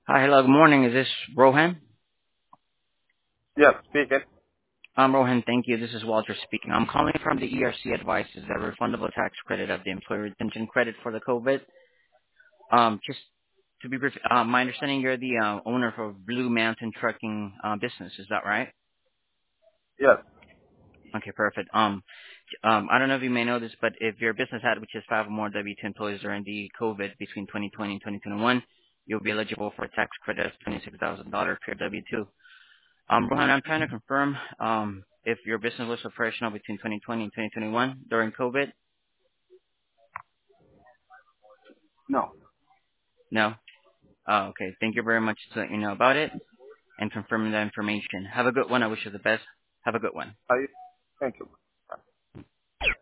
Hi, hello, good morning. Is this Rohan? Yes, speaking. Rohan, thank you. This is Walter speaking. I'm calling from the ERC Advices, the refundable tax credit of the employee retention credit for the COVID. Just to be brief, my understanding you're the owner for Blue Mountain Trucking business. Is that right? Yes. Okay, perfect. I don't know if you may know this, but if your business had, which is five or more W-2 employees during the COVID between 2020 and 2021, you'll be eligible for a tax credit of $26,000 per W-2. Rohan, I'm trying to confirm if your business was operational between 2020 and 2021 during COVID. No. No? Oh, okay. Thank you very much to let me know about it and confirming that information. Have a good one. I wish you the best. Have a good one. I, thank you.